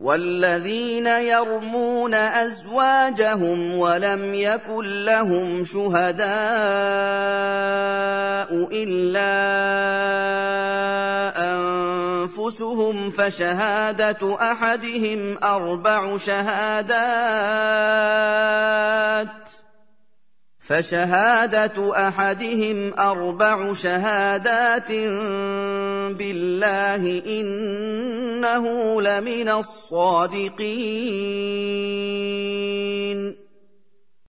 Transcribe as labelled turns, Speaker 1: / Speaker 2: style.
Speaker 1: وَالَّذِينَ يَرْمُونَ أَزْوَاجَهُمْ وَلَمْ يَكُن لَّهُمْ شُهَدَاءُ إِلَّا أَنفُسُهُمْ فَشَهَادَةُ أَحَدِهِمْ أَرْبَعُ شَهَادَاتٍ بِاللَّهِ إِنَّهُ لَمِنَ الصَّادِقِينَ